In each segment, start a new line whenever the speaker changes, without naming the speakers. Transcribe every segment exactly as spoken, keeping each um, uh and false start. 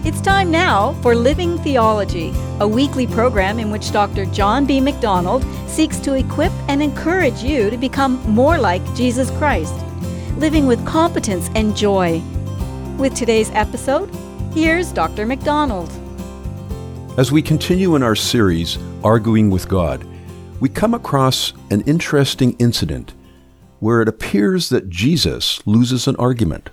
It's time now for Living Theology, a weekly program in which Doctor John B. MacDonald seeks to equip and encourage you to become more like Jesus Christ, living with competence and joy. With today's episode, here's Doctor MacDonald.
As we continue in our series, Arguing with God, we come across an interesting incident where it appears that Jesus loses an argument.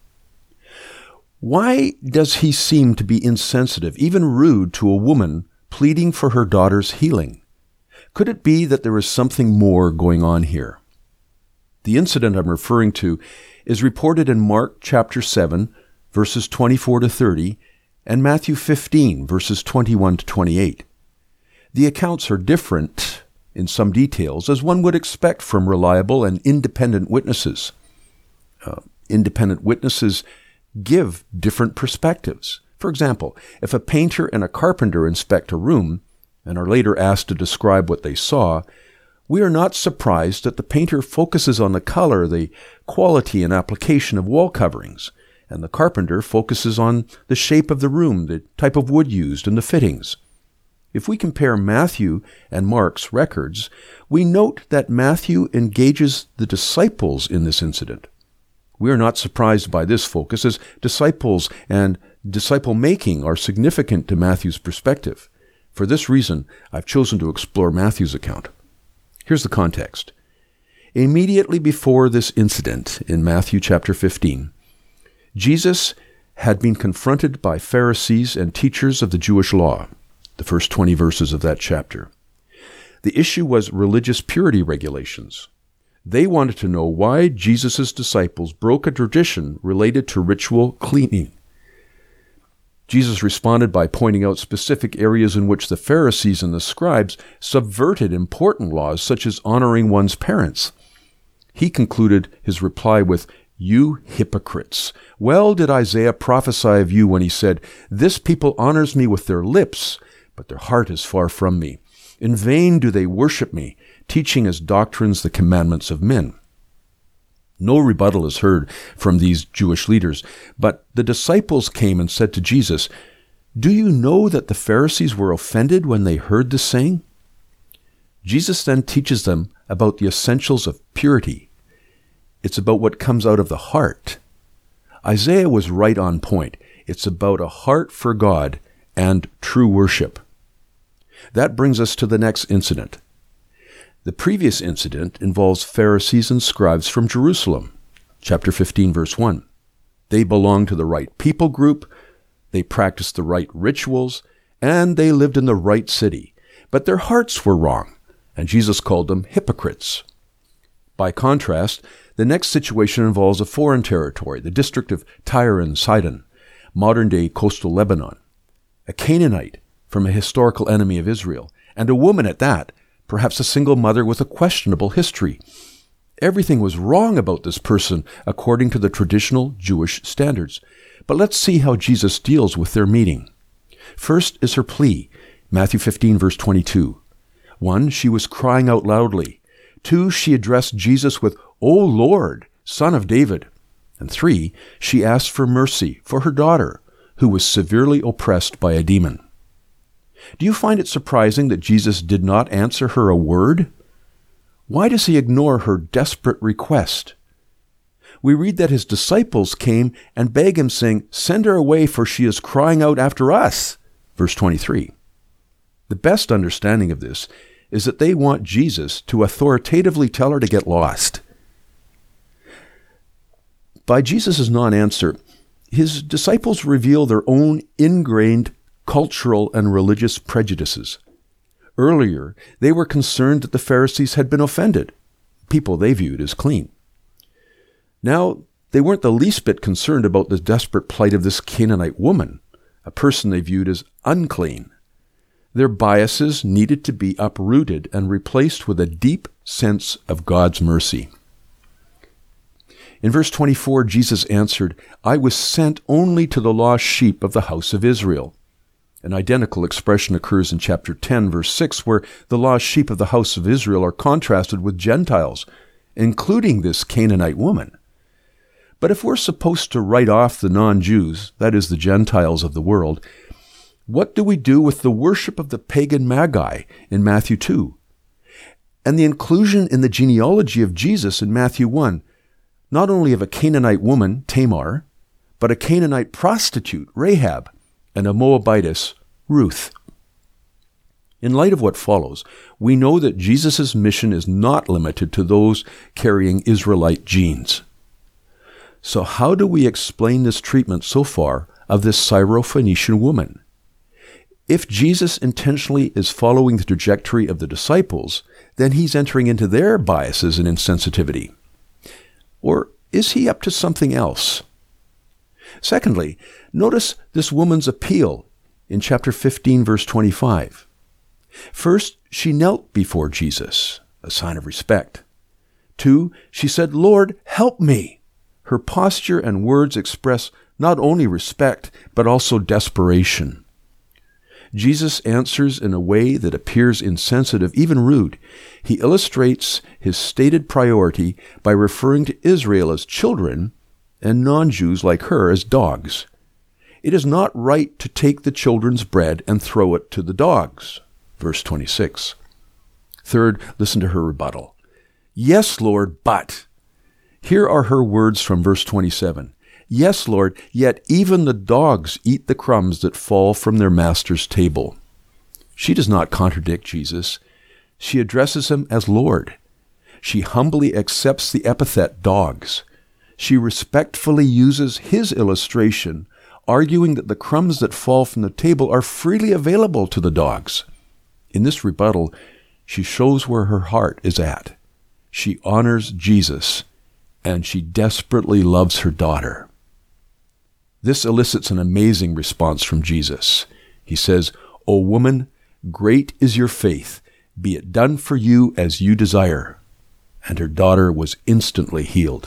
Why does he seem to be insensitive, even rude, to a woman pleading for her daughter's healing? Could it be that there is something more going on here? The incident I'm referring to is reported in Mark chapter seven, verses twenty-four to thirty, and Matthew fifteen, verses twenty-one to twenty-eight. The accounts are different in some details, as one would expect from reliable and independent witnesses. Uh, independent witnesses give different perspectives. For example, if a painter and a carpenter inspect a room and are later asked to describe what they saw, we are not surprised that the painter focuses on the color, the quality and application of wall coverings, and the carpenter focuses on the shape of the room, the type of wood used, and the fittings. If we compare Matthew and Mark's records, we note that Matthew engages the disciples in this incident. We are not surprised by this focus, as disciples and disciple-making are significant to Matthew's perspective. For this reason, I've chosen to explore Matthew's account. Here's the context. Immediately before this incident in Matthew chapter fifteen, Jesus had been confronted by Pharisees and teachers of the Jewish law, the first twenty verses of that chapter. The issue was religious purity regulations. They wanted to know why Jesus' disciples broke a tradition related to ritual cleaning. Jesus responded by pointing out specific areas in which the Pharisees and the scribes subverted important laws, such as honoring one's parents. He concluded his reply with, "You hypocrites! Well did Isaiah prophesy of you when he said, 'This people honors me with their lips, but their heart is far from me. In vain do they worship me, teaching as doctrines the commandments of men.'" No rebuttal is heard from these Jewish leaders, but the disciples came and said to Jesus, "Do you know that the Pharisees were offended when they heard this saying?" Jesus then teaches them about the essentials of purity. It's about what comes out of the heart. Isaiah was right on point. It's about a heart for God and true worship. That brings us to the next incident. The previous incident involves Pharisees and scribes from Jerusalem, chapter fifteen, verse one. They belonged to the right people group, they practiced the right rituals, and they lived in the right city. But their hearts were wrong, and Jesus called them hypocrites. By contrast, the next situation involves a foreign territory, the district of Tyre and Sidon, modern-day coastal Lebanon. A Canaanite from a historical enemy of Israel, and a woman at that, perhaps a single mother with a questionable history. Everything was wrong about this person according to the traditional Jewish standards. But let's see how Jesus deals with their meeting. First is her plea, Matthew fifteen, verse twenty-two. One, she was crying out loudly. Two, she addressed Jesus with, "O Lord, Son of David." And three, she asked for mercy for her daughter, who was severely oppressed by a demon. Do you find it surprising that Jesus did not answer her a word? Why does he ignore her desperate request? We read that his disciples came and begged him, saying, "Send her away, for she is crying out after us." Verse twenty-three. The best understanding of this is that they want Jesus to authoritatively tell her to get lost. By Jesus' non-answer, his disciples reveal their own ingrained cultural and religious prejudices. Earlier, they were concerned that the Pharisees had been offended, people they viewed as clean. Now, they weren't the least bit concerned about the desperate plight of this Canaanite woman, a person they viewed as unclean. Their biases needed to be uprooted and replaced with a deep sense of God's mercy. In verse twenty-four, Jesus answered, "I was sent only to the lost sheep of the house of Israel." An identical expression occurs in chapter ten, verse six, where the lost sheep of the house of Israel are contrasted with Gentiles, including this Canaanite woman. But if we're supposed to write off the non-Jews, that is, the Gentiles of the world, what do we do with the worship of the pagan magi in Matthew two? And the inclusion in the genealogy of Jesus in Matthew one, not only of a Canaanite woman, Tamar, but a Canaanite prostitute, Rahab, and a Moabitess, Ruth. In light of what follows, we know that Jesus' mission is not limited to those carrying Israelite genes. So how do we explain this treatment so far of this Syrophoenician woman? If Jesus intentionally is following the trajectory of the disciples, then he's entering into their biases and insensitivity. Or is he up to something else? Secondly, notice this woman's appeal in chapter fifteen, verse twenty-five. First, she knelt before Jesus, a sign of respect. Two, she said, "Lord, help me." Her posture and words express not only respect, but also desperation. Jesus answers in a way that appears insensitive, even rude. He illustrates his stated priority by referring to Israel as children and non-Jews like her as dogs. It is not right to take the children's bread and throw it to the dogs. Verse twenty-six. Third, listen to her rebuttal. "Yes, Lord, but..." Here are her words from verse twenty-seven. "Yes, Lord, yet even the dogs eat the crumbs that fall from their master's table." She does not contradict Jesus. She addresses him as Lord. She humbly accepts the epithet dogs. She respectfully uses his illustration, arguing that the crumbs that fall from the table are freely available to the dogs. In this rebuttal, she shows where her heart is at. She honors Jesus, and she desperately loves her daughter. This elicits an amazing response from Jesus. He says, "O woman, great is your faith. Be it done for you as you desire." And her daughter was instantly healed.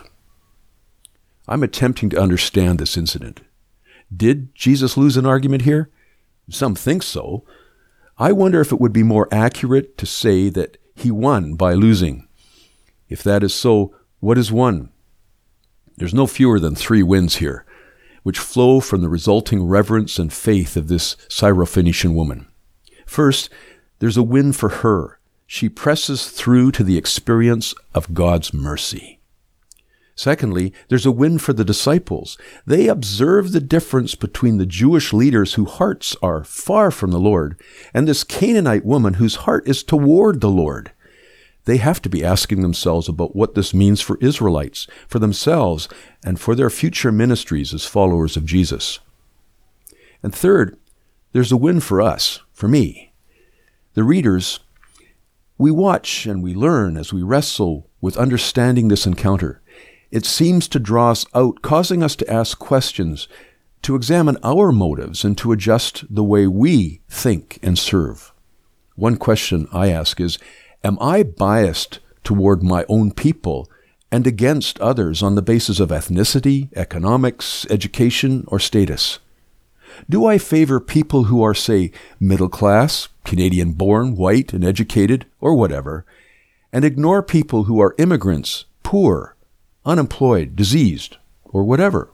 I'm attempting to understand this incident. Did Jesus lose an argument here? Some think so. I wonder if it would be more accurate to say that he won by losing. If that is so, what is won? There's no fewer than three wins here, which flow from the resulting reverence and faith of this Syrophoenician woman. First, there's a win for her. She presses through to the experience of God's mercy. Secondly, there's a win for the disciples. They observe the difference between the Jewish leaders whose hearts are far from the Lord and this Canaanite woman whose heart is toward the Lord. They have to be asking themselves about what this means for Israelites, for themselves, and for their future ministries as followers of Jesus. And third, there's a win for us, for me. The readers, we watch and we learn as we wrestle with understanding this encounter. It seems to draw us out, causing us to ask questions, to examine our motives, and to adjust the way we think and serve. One question I ask is, am I biased toward my own people and against others on the basis of ethnicity, economics, education, or status? Do I favor people who are, say, middle class, Canadian-born, white, and educated, or whatever, and ignore people who are immigrants, poor, unemployed, diseased, or whatever?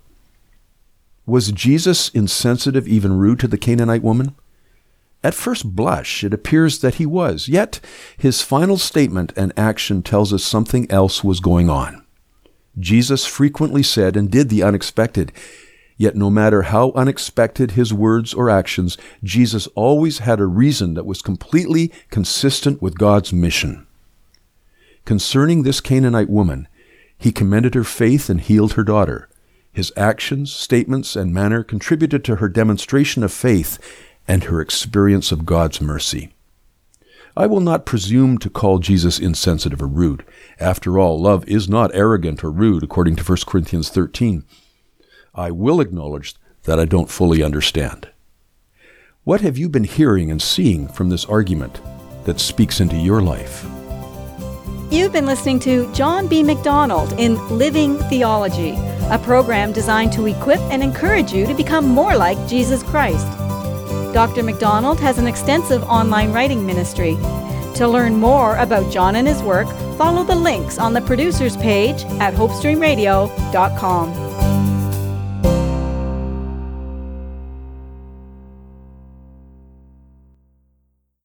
Was Jesus insensitive, even rude to the Canaanite woman? At first blush, it appears that he was, yet his final statement and action tells us something else was going on. Jesus frequently said and did the unexpected, yet no matter how unexpected his words or actions, Jesus always had a reason that was completely consistent with God's mission. Concerning this Canaanite woman, he commended her faith and healed her daughter. His actions, statements, and manner contributed to her demonstration of faith and her experience of God's mercy. I will not presume to call Jesus insensitive or rude. After all, love is not arrogant or rude, according to First Corinthians thirteen. I will acknowledge that I don't fully understand. What have you been hearing and seeing from this argument that speaks into your life?
You've been listening to John B. McDonald in Living Theology, a program designed to equip and encourage you to become more like Jesus Christ. Doctor McDonald has an extensive online writing ministry. To learn more about John and his work, follow the links on the producer's page at hope stream radio dot com.